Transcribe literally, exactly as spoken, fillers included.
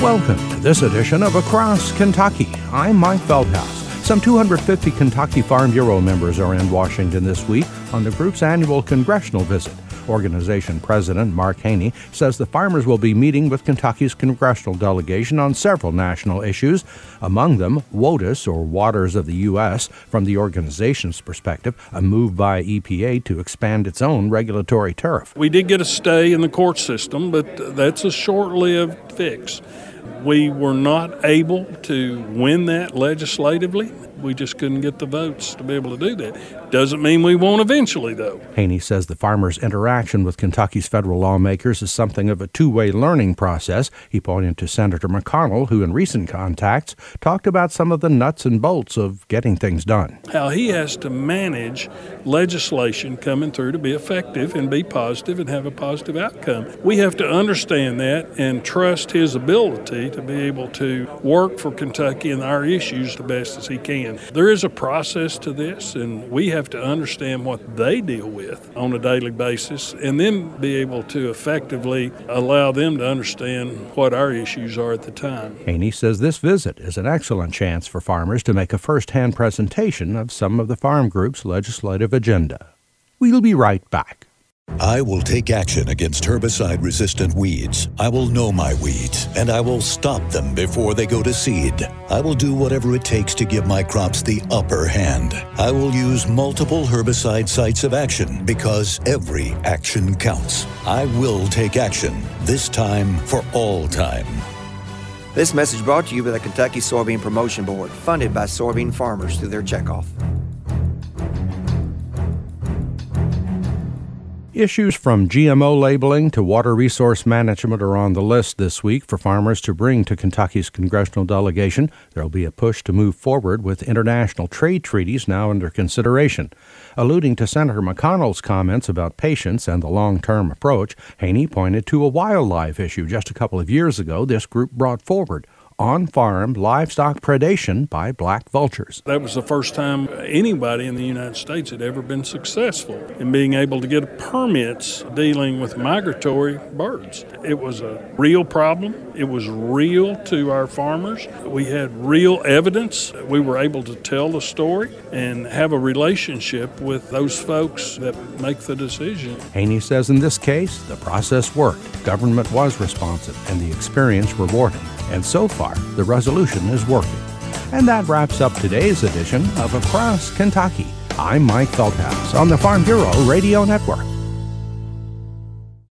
Welcome to this edition of Across Kentucky. I'm Mike Feldhaus. Some two hundred fifty Kentucky Farm Bureau members are in Washington this week on the group's annual congressional visit. Organization President Mark Haney says the farmers will be meeting with Kentucky's congressional delegation on several national issues, among them WOTUS, or Waters of the U S From the organization's perspective, a move by E P A to expand its own regulatory turf. We did get a stay in the court system, but that's a short-lived fix. We were not able to win that legislatively. We just couldn't get the votes to be able to do that. Doesn't mean we won't eventually, though. Haney says the farmers' interaction with Kentucky's federal lawmakers is something of a two-way learning process. He pointed to Senator McConnell, who in recent contacts talked about some of the nuts and bolts of getting things done. How he has to manage legislation coming through to be effective and be positive and have a positive outcome. We have to understand that and trust his ability to be able to work for Kentucky and our issues the best as he can. There is a process to this, and we have to understand what they deal with on a daily basis and then be able to effectively allow them to understand what our issues are at the time. Haney says this visit is an excellent chance for farmers to make a first-hand presentation of some of the farm group's legislative agenda. We'll be right back. I will take action against herbicide-resistant weeds. I will know my weeds, and I will stop them before they go to seed. I will do whatever it takes to give my crops the upper hand. I will use multiple herbicide sites of action because every action counts. I will take action, this time for all time. This message brought to you by the Kentucky Soybean Promotion Board, funded by soybean farmers through their checkoff. Issues from G M O labeling to water resource management are on the list this week for farmers to bring to Kentucky's congressional delegation. There will be a push to move forward with international trade treaties now under consideration. Alluding to Senator McConnell's comments about patience and the long-term approach, Haney pointed to a wildlife issue just a couple of years ago this group brought forward: on-farm livestock predation by black vultures. That was the first time anybody in the United States had ever been successful in being able to get permits dealing with migratory birds. It was a real problem. It was real to our farmers. We had real evidence. We were able to tell the story and have a relationship with those folks that make the decision. Haney says in this case, the process worked. Government was responsive and the experience rewarding. And so far, the resolution is working. And that wraps up today's edition of Across Kentucky. I'm Mike Feldhaus on the Farm Bureau Radio Network.